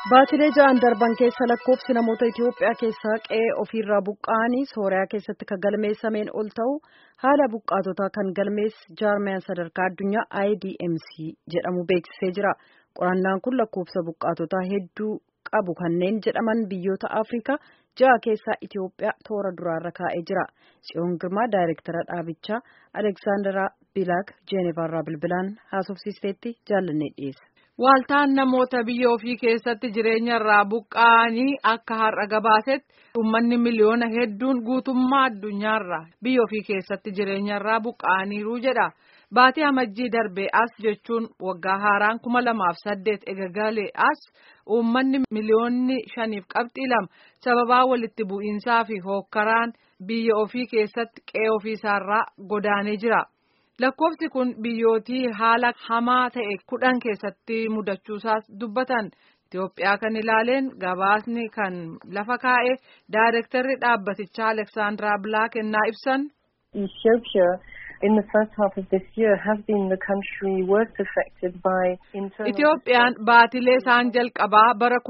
Baatilee ja'an darban keessa lakkoofsi namoota Itiyoophiyaa keessaa qe'ee ofiirraa buqqa'anii Sooriyaa keessatti kan galmeessameen ol ta'u haala buqqaatotaa kan galmeesse jaarmiyaan sadarkaa addunyaa IDMC jedhamu beeksisee jira. Qorannaan kun lakkoofsa buqqaatotaa hedduu qabu kanneen jedhaman biyyoota Afrikaa ja'a keessaa Itiyoophiyaa toora duraarra kaa'ee jira. Tsiyoon Girmaa daayireektara dhaabichaa Aleksaandaraa Bilaak Jeeneevaarraa bilbilaan haasofsiisteetti jaallannee dhiyeessa. Waaltaan namoota biyya ofii keessatti jireenya irraa buqqa'anii akka har'a gabaasetti uummanni miliyoona hedduun guutummaa addunyaarraa biyya ofii keessatti jireenya irraa buqqa'aniiru jedha. Baatii amajjii darbee as jechuun waggaa haaraan 2008 eegalee as uummanni miliyoonni 5.2 sababaa walitti bu'iinsaa fi hookkaraan biyya ofii keessatti qe'ee ofiisaarraa godaanee jira. Lakkoofsi kun biyyootii haala hamaa ta'e 10 keessatti mudachuusaas dubbatan. Itoophiyaa kan ilaaleen gabaasni kan lafa kaa'e daayirektarri dhaabbatichaa Aleksaandaraa Bilaak ennaa ibsan. Ethiopia in the first half of this year has been the country worst affected by internal. Itoophiyaan baatilee isaan jalqabaa bara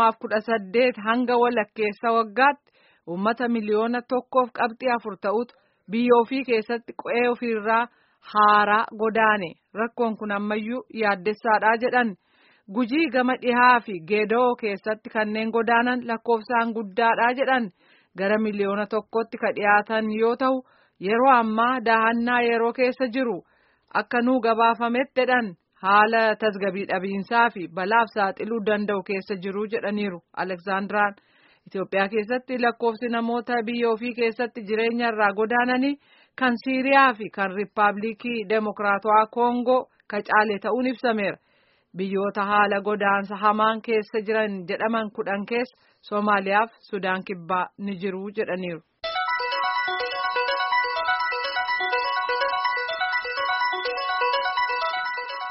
2018 hanga walakkeessa waggaatti uummata miliyoona 1.4 ta'utu biyya ofii keessatti qe'ee ofiirraa haaraa godaane. Rakkoon kun ammayyuu yaaddessaadha jedhan. Gujii gama dhihaa fi Geedoo keessatti kanneen godaanan lakkoofsaan guddaadha jedhan. Gara miliyoona 1tti ka dhiyaatan yoo ta'u yeroo ammaa daahannaa yeroo keessa jiru akka nuu gabaafametti jedhan haala tasgabbii dhabiinsaa fi balaaf saaxiluu danda'u keessa jiru jedhaniiru. Aleksaandaraan Itoophiyaa keessatti lakkoofsi namoota biyya ofii keessatti jireenya irraa godaananii kan Siiriyaa fi kan Riippaabilikii Demokiraatawaa Koongoo ka caale ta'uun ibsameera. Biyyoota haala godaansa hamaan keessa jiran jedhaman 10 keessa Soomaaliyaa fi Sudaan Kibbaa ni jiru jedhaniiru.